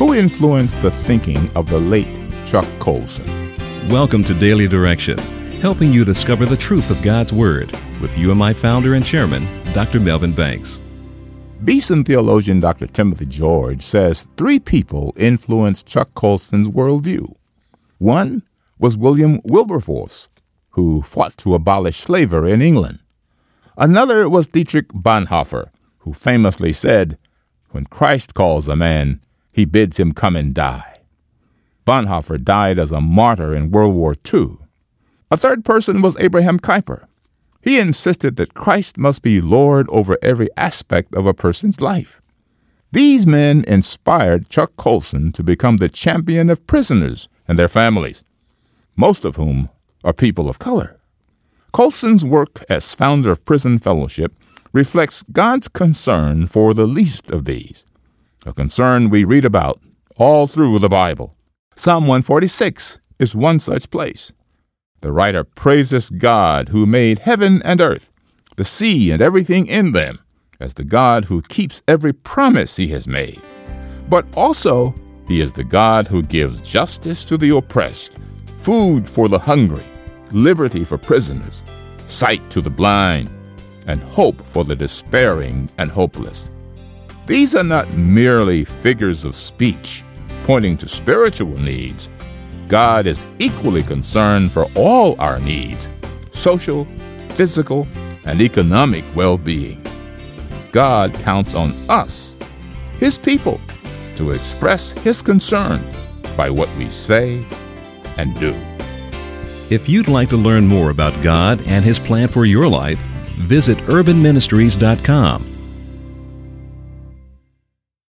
Who influenced the thinking of the late Chuck Colson? Welcome to Daily Direction, helping you discover the truth of God's Word with UMI founder and chairman, Dr. Melvin Banks. Beeson theologian Dr. Timothy George says 3 people influenced Chuck Colson's worldview. One was William Wilberforce, who fought to abolish slavery in England. Another was Dietrich Bonhoeffer, who famously said, "When Christ calls a man, he bids him come and die." Bonhoeffer died as a martyr in World War II. A third person was Abraham Kuyper. He insisted that Christ must be Lord over every aspect of a person's life. These men inspired Chuck Colson to become the champion of prisoners and their families, most of whom are people of color. Colson's work as founder of Prison Fellowship reflects God's concern for the least of these, a concern we read about all through the Bible. Psalm 146 is one such place. The writer praises God who made heaven and earth, the sea and everything in them, as the God who keeps every promise he has made. But also, he is the God who gives justice to the oppressed, food for the hungry, liberty for prisoners, sight to the blind, and hope for the despairing and hopeless. These are not merely figures of speech pointing to spiritual needs. God is equally concerned for all our needs, social, physical, and economic well-being. God counts on us, His people, to express His concern by what we say and do. If you'd like to learn more about God and His plan for your life, visit urbanministries.com